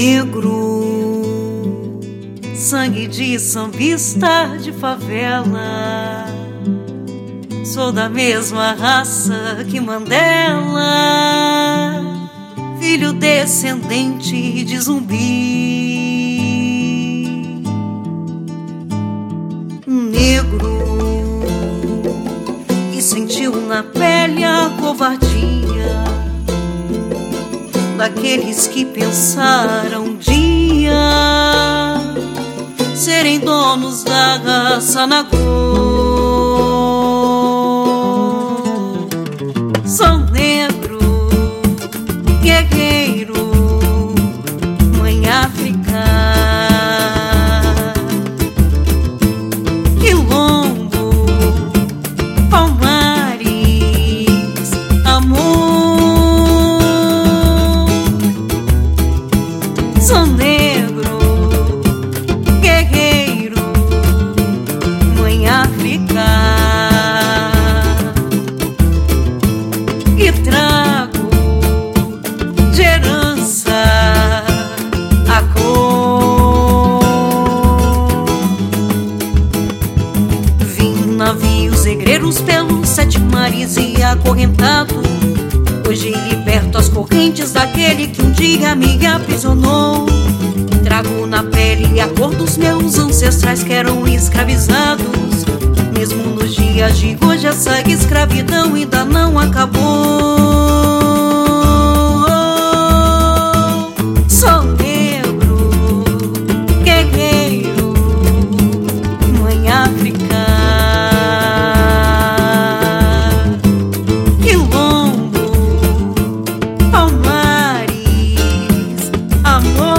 negro, sangue de sambista de favela. Sou da mesma raça que Mandela, filho descendente de zumbi. Negro, que sentiu na pele a covardia daqueles que pensaram um dia serem donos da raça Nagô. Sou negro, guerreiro, mãe África, quilombo, palmares, amor. Sou negro, guerreiro, mãe África, e trago de herança a cor. Vim navios negreiros pelos 7 mares e acorrentado, hoje liberto as correntes daquele que um dia me aprisionou. Trago na pele a cor dos meus ancestrais que eram escravizados. Mesmo nos dias de hoje essa escravidão ainda não acabou. Sou negro, guerreiro, mãe África, quilombo, palmares, amor.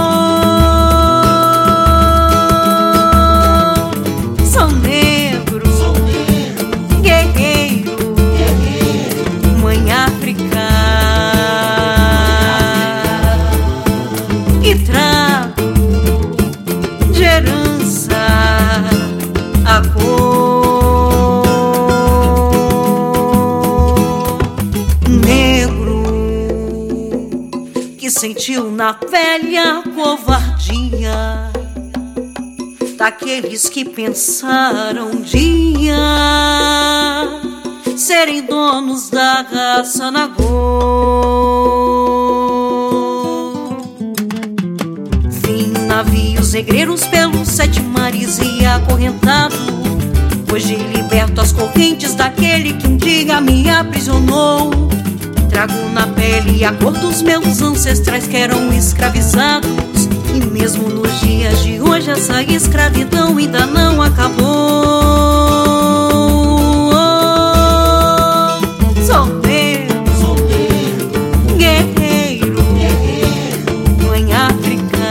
Sou negro, guerreiro, mãe África, e trago de herança a cor. Negro, que sentiu na pele a covardia daqueles que pensaram um dia serem donos da raça Nagô. Vim navios negreiros pelos 7 mares e acorrentado, hoje liberto as correntes daquele que um dia me aprisionou. Trago na pele a cor dos meus ancestrais que eram escravizados. E mesmo nos dias de hoje essa escravidão ainda não acabou. Sou negro, guerreiro, mãe África,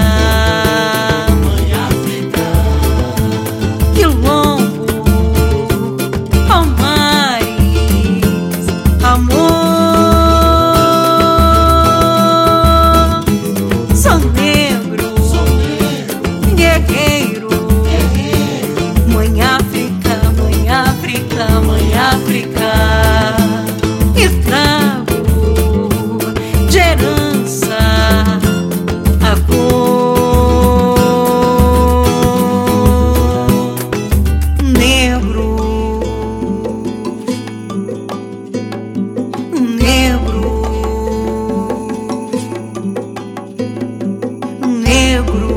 quilombo, palmares, amor. Sou negro, guerreiro, mãe África, mãe África, mãe África, e trago de herança a cor. Negro, negro, negro.